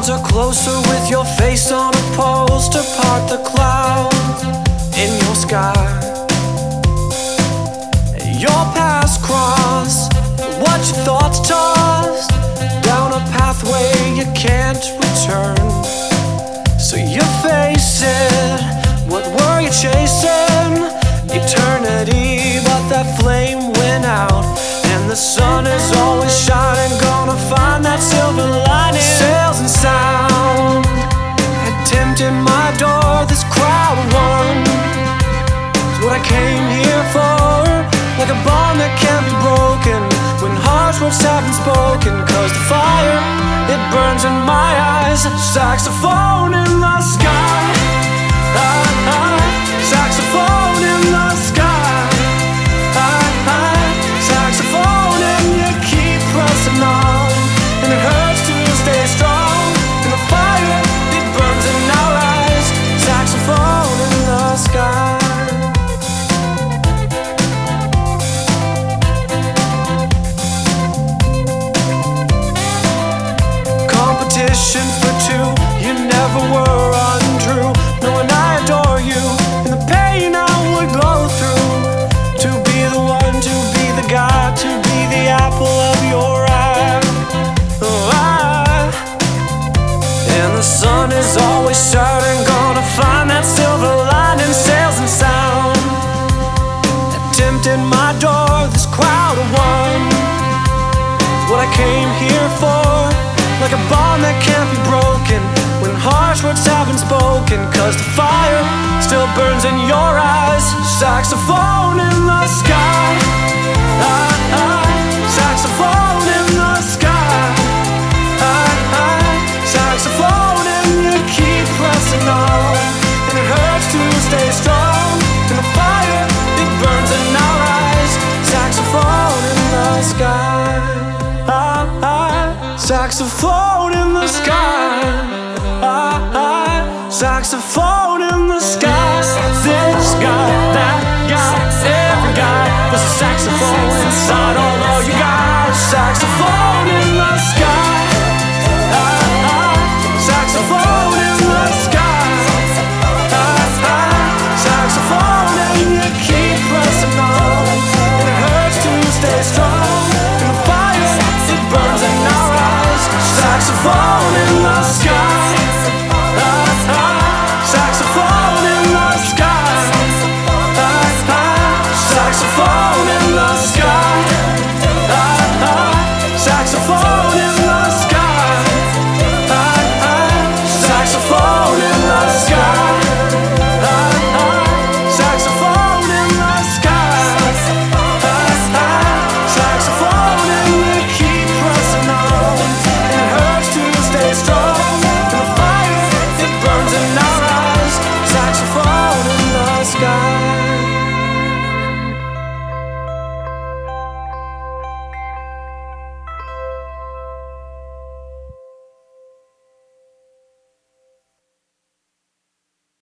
Clouds are closer with your face on a post to part the clouds in your sky. Your paths cross what your thoughts tossed down a pathway you can't return. So you face it. What were you chasing? Eternity, but that flame went out, and the sun is always shining. Gonna find that silver lining. Sails and sound had tempted my door. This crowd won is what I came here for. Like a bond that can't be broken when harsh words haven't spoken. Cause the fire, it burns in my eyes. Saxophone in the sky. Saxophone in the sky. Saxophone, and you keep pressing on, and it hurts to stay strong. And the fire, it burns in our eyes. Saxophone in the sky. Competition for two, you never were untrue. Knowing I adore you, and the pain I would go through. To be the one, to be the guy, to be the apple of your eye. And the sun is always shining. Gonna find that silver lining. Sails and sound that tempted my door. This crowd of one is what I came here for. Like a bond that can't be broken when harsh words haven't spoken. Cause the fire still burns in your eyes. Saxophone in the sky. Saxophone in the sky. Saxophone, and you keep pressing on, and it hurts to stay strong. And the fire, it burns in our eyes. Saxophone in the sky. Saxophone in the sky. Saxophone in the sky. This guy, that guy, every guy. There's a saxophone inside all of you guys.